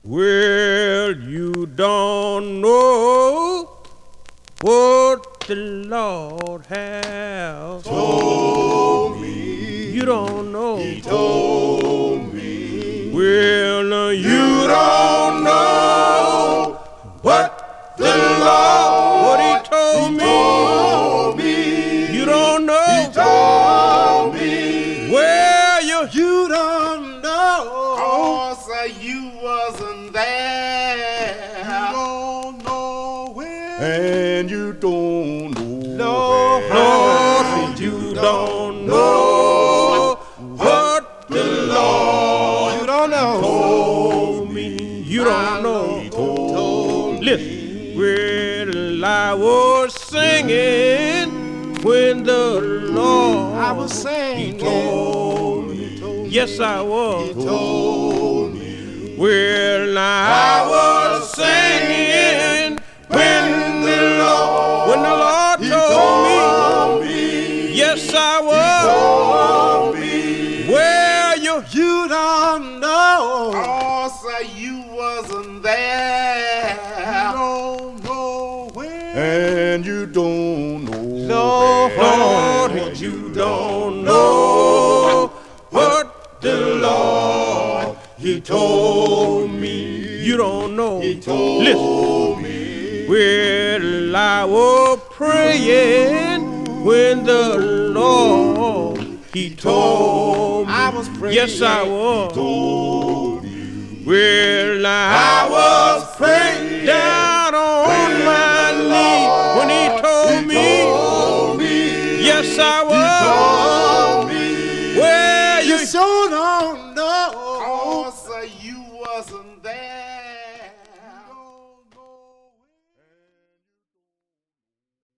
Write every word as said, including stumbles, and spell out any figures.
Well, you don't know what the Lord has told me. You don't know. He told me. Well, uh, you, you don't know what the Lord what he told he me. Told me. You don't know. He told me. Well, you you don't know. 'Cause uh, you wasn't there. You don't know where. And you don't know. No, Lord, you don't know what the Lord you don't know. told me. You don't know. He told Listen, well, I was singing when the Lord I was singing. He told me. Yes, I was. He told me. Well, I was singing when the Lord, when the Lord He told told me. me. Yes, I He was. told me. Well, you, You don't know. 'Cause uh, you wasn't there. You don't know where. And you don't know. No, Lord, you don't know what the Lord He told me. You don't know. He told Listen. me. Well, I was praying when the Lord He told me. I was praying. Yes, I was. Told you. Well, I was praying down on my knee when He told me. Told me. Yes, I was. Told me. Well, you You sure don't know. 'Cause uh, you wasn't there.